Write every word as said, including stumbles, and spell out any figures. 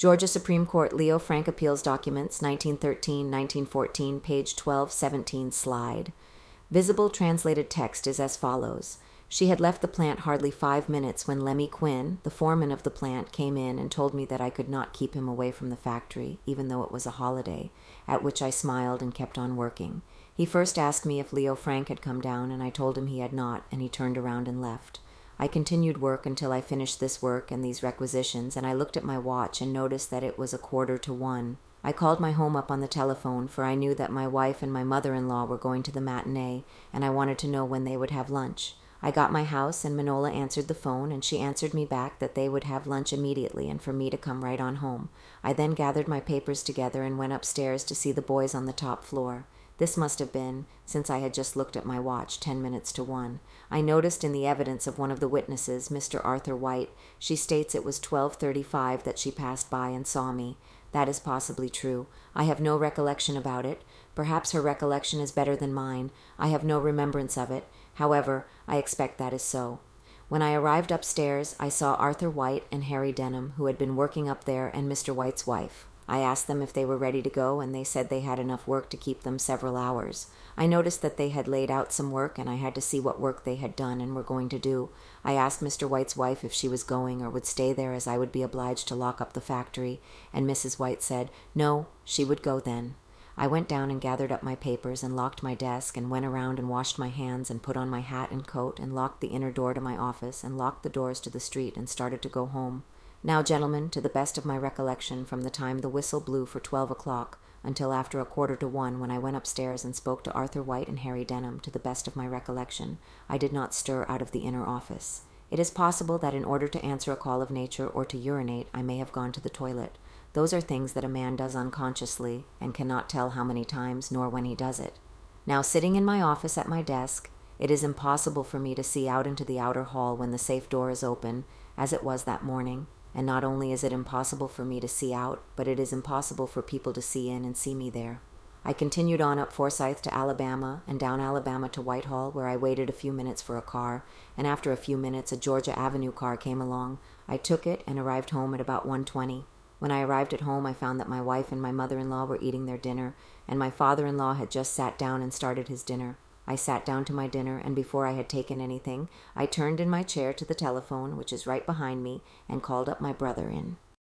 Georgia Supreme Court Leo Frank Appeals Documents, nineteen thirteen to nineteen fourteen, page twelve seventeen, slide. Visible translated text is as follows. She had left the plant hardly five minutes when Lemmy Quinn, the foreman of the plant, came in and told me that I could not keep him away from the factory, even though it was a holiday, at which I smiled and kept on working. He first asked me if Leo Frank had come down, and I told him he had not, and he turned around and left. I continued work until I finished this work and these requisitions, and I looked at my watch and noticed that it was a quarter to one. I called my home up on the telephone, for I knew that my wife and my mother-in-law were going to the matinee, and I wanted to know when they would have lunch. I got my house, and Manola answered the phone, and she answered me back that they would have lunch immediately and for me to come right on home. I then gathered my papers together and went upstairs to see the boys on the top floor. This must have been, since I had just looked at my watch, ten minutes to one. I noticed in the evidence of one of the witnesses, Mister Arthur White, she states it was twelve thirty-five that she passed by and saw me. That is possibly true. I have no recollection about it. Perhaps her recollection is better than mine. I have no remembrance of it. However, I expect that is so. When I arrived upstairs, I saw Arthur White and Harry Denham, who had been working up there, and Mister White's wife. I asked them if they were ready to go, and they said they had enough work to keep them several hours. I noticed that they had laid out some work, and I had to see what work they had done and were going to do. I asked Mister White's wife if she was going or would stay there, as I would be obliged to lock up the factory, and Missus White said, no, she would go then. I went down and gathered up my papers and locked my desk and went around and washed my hands and put on my hat and coat and locked the inner door to my office and locked the doors to the street and started to go home. Now, gentlemen, to the best of my recollection, from the time the whistle blew for twelve o'clock until after a quarter to one, when I went upstairs and spoke to Arthur White and Harry Denham, to the best of my recollection, I did not stir out of the inner office. It is possible that in order to answer a call of nature or to urinate, I may have gone to the toilet. Those are things that a man does unconsciously and cannot tell how many times nor when he does it. Now, sitting in my office at my desk, it is impossible for me to see out into the outer hall when the safe door is open, as it was that morning. And not only is it impossible for me to see out, but it is impossible for people to see in and see me there. I continued on up Forsyth to Alabama, and down Alabama to Whitehall, where I waited a few minutes for a car, and after a few minutes a Georgia Avenue car came along. I took it and arrived home at about one twenty. When I arrived at home, I found that my wife and my mother-in-law were eating their dinner, and my father-in-law had just sat down and started his dinner. I sat down to my dinner, and before I had taken anything, I turned in my chair to the telephone, which is right behind me, and called up my brother in.